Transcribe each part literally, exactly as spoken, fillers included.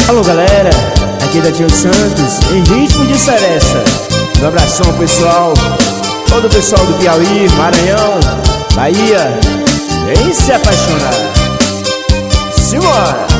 Alô galera, aqui da Tio Santos, em ritmo de seresta. Um abração pessoal, todo o pessoal do Piauí, Maranhão, Bahia. Vem se apaixonar. Simbora!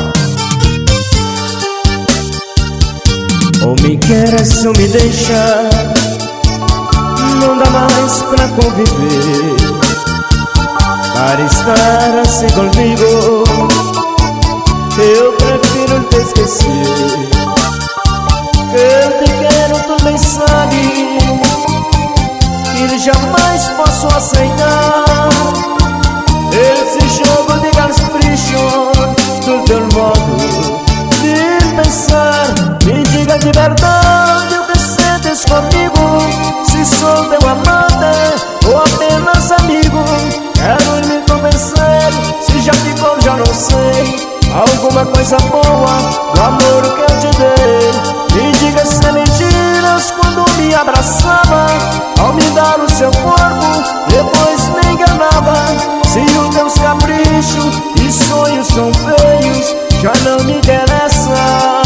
Ou me queres ou me deixa, não dá mais pra conviver. Para estar assim comigo, eu prefiro te esquecer. Eu te quero, tu bem sabe, que jamais posso aceitar esse jogo de capricho do teu modo de pensar. Me diga de verdade o que sentes comigo, se sou teu amante ou apenas amigo. Quero me convencer, se já ficou já não sei alguma coisa boa do amor que eu te dei. Me diga se é mentiras quando me abraçava, ao me dar o seu corpo, depois me enganava. Se os teus caprichos e sonhos são feios, já não me interessa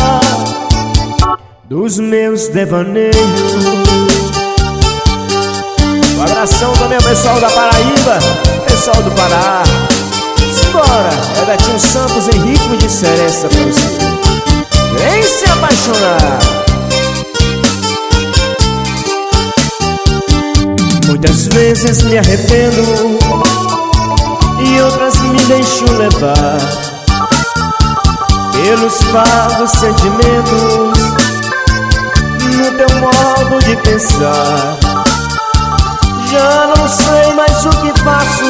dos meus devaneios. Um abração também ao pessoal da Paraíba, pessoal do Pará. Simbora, é da Tio Santos em ritmo de seresta pra você. Vem se apaixonar. Muitas vezes me arrependo e outras me deixo levar pelos vagos sentimentos no teu modo de pensar. Já não sei mais o que faço,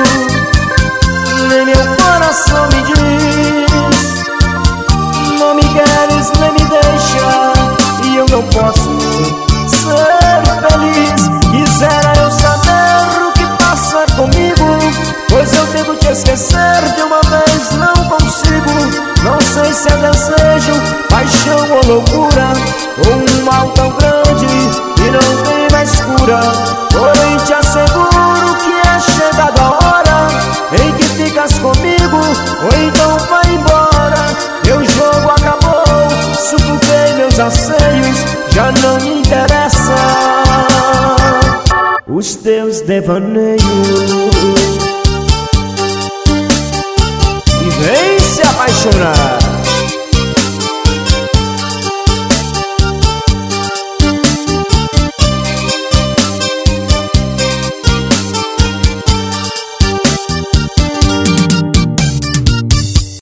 nem meu coração me diz. Não me queres nem me deixa, e eu não posso ser feliz. Quisera eu saber o que passa comigo, pois eu tento te esquecer de uma vez, não consigo. Não sei se é desejo, paixão ou loucura, ou um mal tão grande que não tem mais cura. Porém te asseguro que é chegada a hora em que ficas comigo, ou então vai embora. Meu jogo acabou, sufoquei meus anseios, já não me interessa os teus devaneios. E vem se apaixonar.